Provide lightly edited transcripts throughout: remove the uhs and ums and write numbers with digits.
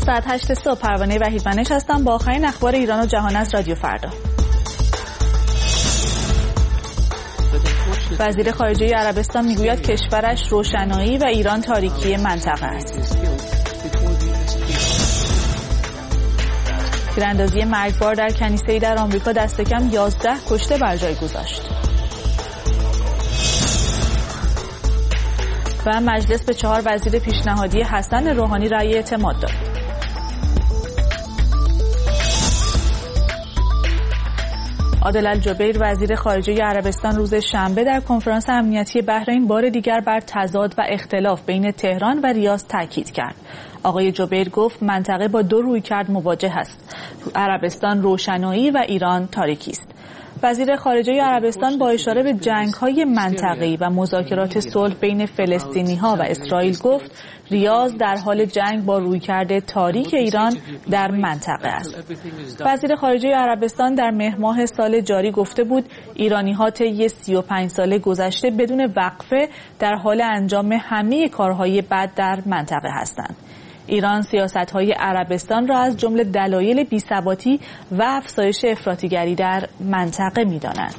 ساعت 8 صبح پروانه وحیدمنش هستم با آخرین اخبار ایران و جهان از رادیو فردا. وزیر خارجه عربستان میگوید کشورش روشنایی و ایران تاریکی منطقه است. تیراندازی مرگبار در کنیسه‌ای در آمریکا دست کم 11 کشته بر جای گذاشت. و مجلس به 4 وزیر پیشنهادی حسن روحانی رأی اعتماد داد. عادل الجبیر وزیر خارجه عربستان روز شنبه در کنفرانس امنیتی بحرین بار دیگر بر تضاد و اختلاف بین تهران و ریاض تاکید کرد. آقای جبیر گفت منطقه با دو رویکرد مواجه است. عربستان روشنایی و ایران تاریکی است. وزیر خارجه عربستان با اشاره به جنگ‌های منطقه‌ای و مذاکرات صلح بین فلسطینی‌ها و اسرائیل گفت ریاض در حال جنگ با رویکرد تاریک ایران در منطقه است. وزیر خارجه عربستان در مهر ماه سال جاری گفته بود ایرانی‌ها طی 35 سال گذشته بدون وقفه در حال انجام همه کارهای بد در منطقه هستند. ایران سیاست‌های عربستان را از جمله دلایل بی‌ثباتی و افزایش افراطیگری در منطقه می‌داند.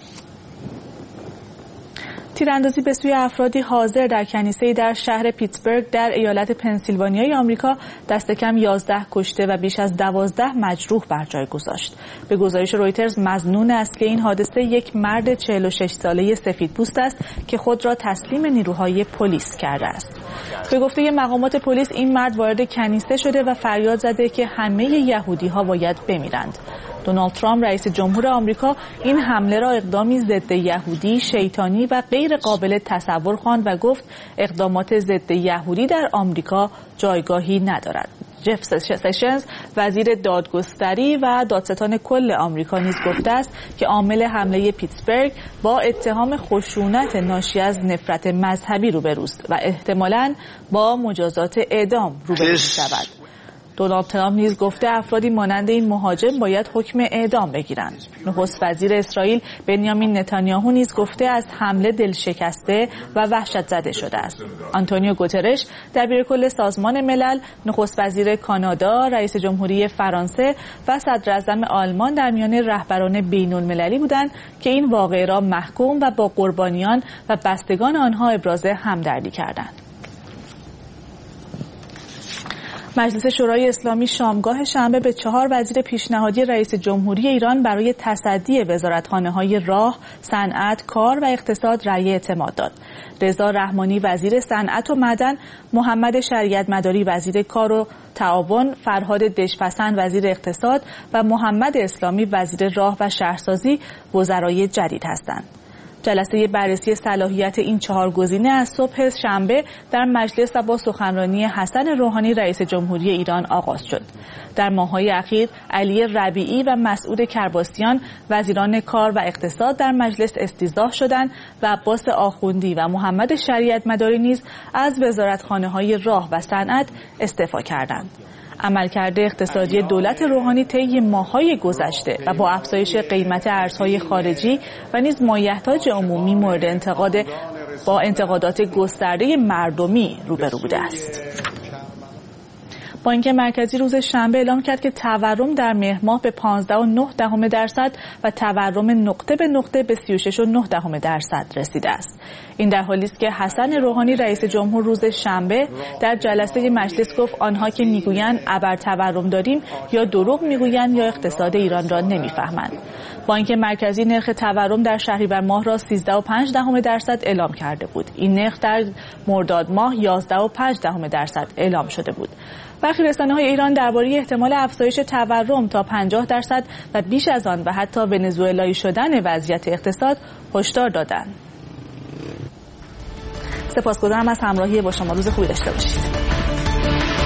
تیراندازی به سوی افرادی حاضر در کنیسه‌ای در شهر پیتسبورگ در ایالت پنسیلوانیای آمریکا دست کم 11 کشته و بیش از 12 مجروح بر جای گذاشت. به گزارش رویترز مظنون اصلی این حادثه یک مرد 46 ساله سفیدپوست است که خود را تسلیم نیروهای پلیس کرده است. به گفته مقامات پلیس این مرد وارد کنیسه شده و فریاد زده که همه یهودی‌ها باید بمیرند. دونالد ترامپ رئیس جمهور آمریکا این حمله را اقدامی ضد یهودی، شیطانی و غیر قابل تصور خواند و گفت اقدامات ضد یهودی در آمریکا جایگاهی ندارد. جف سشنز وزیر دادگستری و دادستان کل آمریکا نیز گفته است که عامل حمله پیتسبورگ با اتهام خشونت ناشی از نفرت مذهبی روبروست و احتمالاً با مجازات اعدام روبرو می‌شود. دونالد ترامپ نیز گفته افرادی مانند این مهاجم باید حکم اعدام بگیرند. نخست وزیر اسرائیل بنیامین نتانیاهو نیز گفته از حمله دلشکسته و وحشت زده شده است. آنتونیو گوترش دبیر کل سازمان ملل، نخست وزیر کانادا، رئیس جمهوری فرانسه و صدر اعظم آلمان در میان رهبران بین‌المللی بودند که این واقعه را محکوم و با قربانیان و بستگان آنها ابراز همدردی کردند. مجلس شورای اسلامی شامگاه شنبه به 4 وزیر پیشنهادی رئیس جمهوری ایران برای تصدی وزارتخانه‌های راه، صنعت، کار و اقتصاد رأی اعتماد داد. رضا رحمانی وزیر صنعت و معدن، محمد شریعت مداری وزیر کار و تعاون، فرهاد دژپسند وزیر اقتصاد و محمد اسلامی وزیر راه و شهرسازی وزرای جدید هستند. جلسه بررسی صلاحیت این 4 گزینه از صبح شنبه در مجلس و با سخنرانی حسن روحانی رئیس جمهوری ایران آغاز شد. در ماه‌های اخیر علی ربیعی و مسعود کرباسیان وزیران کار و اقتصاد در مجلس استیضاح شدند و عباس آخوندی و محمد شریعت مداری نیز از وزارتخانه‌های راه و صنعت استعفا کردند. عملکرد اقتصادی دولت روحانی طی ماه‌های گذشته و با افزایش قیمت ارزهای خارجی و نیز مایحتاج عمومی مورد انتقاد با انتقادات گسترده مردمی روبرو بوده است. بانک مرکزی روز شنبه اعلام کرد که تورم در مهر ماه به 15.9% و تورم نقطه به نقطه به 36.9% رسیده است. این در حالی است که حسن روحانی رئیس جمهور روز شنبه در جلسه مجلس گفت آنها که میگویند ابر تورم داریم یا دروغ میگویند یا اقتصاد ایران را نمیفهمند. بانک مرکزی نرخ تورم در شهریور ماه را 13.5% اعلام کرده بود. این نرخ در مرداد ماه 11.5% اعلام شده بود. برخی رسانه‌های ایران درباره احتمال افزایش تورم تا 50% و بیش از آن و حتی ونزوئلایی شدن وضعیت اقتصاد هشدار دادند. سپاسگزارم از همراهی با شما. روز خوبی داشته باشید.